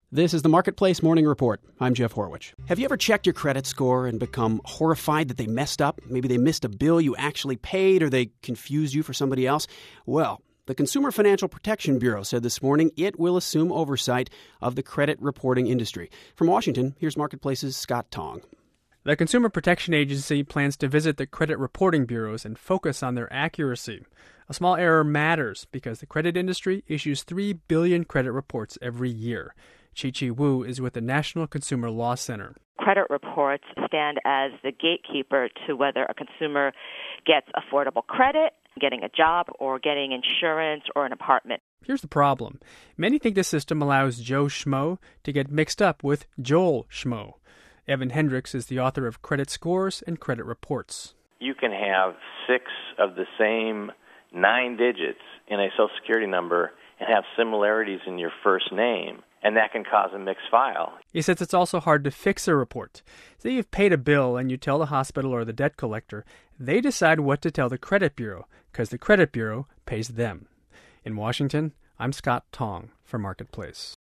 This is the Marketplace Morning Report. I'm Jeff Horwich. Have you ever checked your credit score and become horrified that they messed up? Maybe they missed a bill you actually paid, or they confused you for somebody else? Well, the Consumer Financial Protection Bureau said this morning it will assume oversight of the credit reporting industry. From Washington, here's Marketplace's Scott Tong. The Consumer Protection Agency plans to visit the credit reporting bureaus and focus on their accuracy. A small error matters because the credit industry issues 3 billion credit reports every year. Chi-Chi Wu is with the National Consumer Law Center. Credit reports stand as the gatekeeper to whether a consumer gets affordable credit, getting a job, or getting insurance or an apartment. Here's the problem. Many think the system allows Joe Schmo to get mixed up with Joel Schmo. Evan Hendricks is the author of Credit Scores and Credit Reports. You can have 6 of the same 9 digits in a Social Security number and have similarities in your first name, and that can cause a mixed file. He says it's also hard to fix a report. Say you've paid a bill and you tell the hospital or the debt collector, they decide what to tell the credit bureau because the credit bureau pays them. In Washington, I'm Scott Tong for Marketplace.